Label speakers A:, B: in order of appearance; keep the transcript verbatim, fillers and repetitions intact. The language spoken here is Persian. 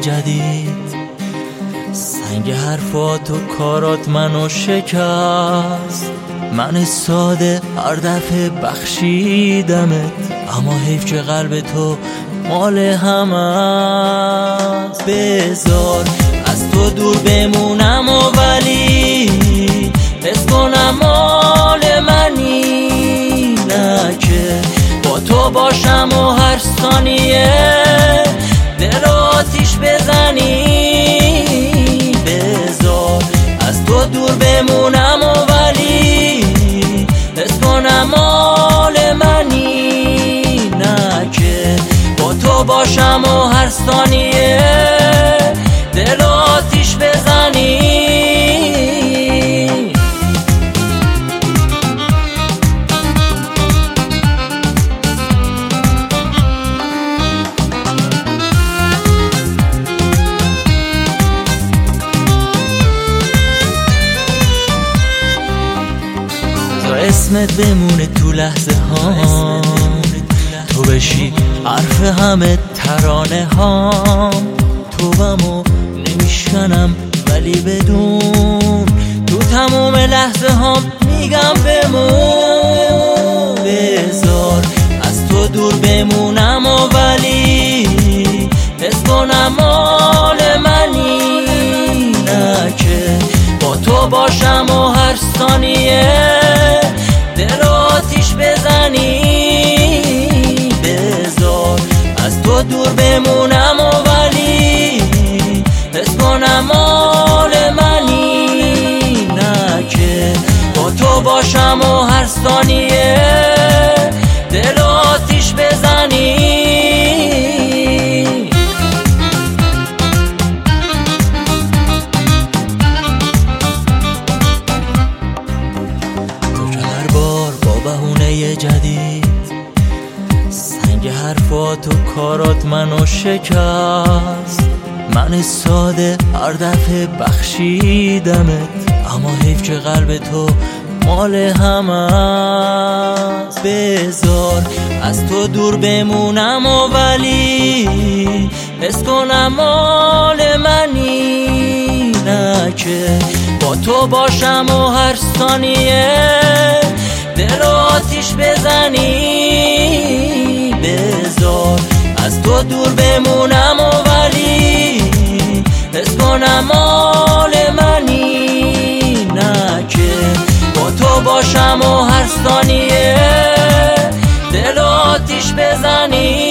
A: جدید. سنگ حرفات و کارات منو شکست. من ساده هر دفعه بخشیدمت، اما حیف که قلب تو مال همه است. بذار از تو دور بمونم و ولی حس کنم مال منی، نه که با تو باشم و هر ثانیه دل آتیش بزنی. بذار از تو دور بمونم و ولی حس کنم مال منی، نه که با تو باشم و هر ثانیه دل آتیش بزنی. اسمت بمونه تو لحظه ها، تو بشی حرف همه ترانه ها. تو بمو نمیشکنم ولی بدون تو تموم لحظه ها میگم بمون. بذار از تو دور بمونم و ولی حس کنم مال منی، نه که با تو باشم و هر ثانیه دل آتیش بزنی. بذار از تو دور بمونم و ولی حس کنم مال منی، نه که با تو باشم و هر ثانیه دل آتیش بزنی. جدید سنگ حرفات و کارات منو شکست. من ساده هر دفعه بخشیدمت، اما حیف که قلب تو مال همه است. بذار از تو دور بمونم و ولی حس کنم مال منی، نه که با تو باشم و هر ثانیه دل آتیش بزنی. بذار از تو دور بمونم و ولی حس کنم مال منی، نه که با تو باشم و هر ثانیه دل آتیش بزنی.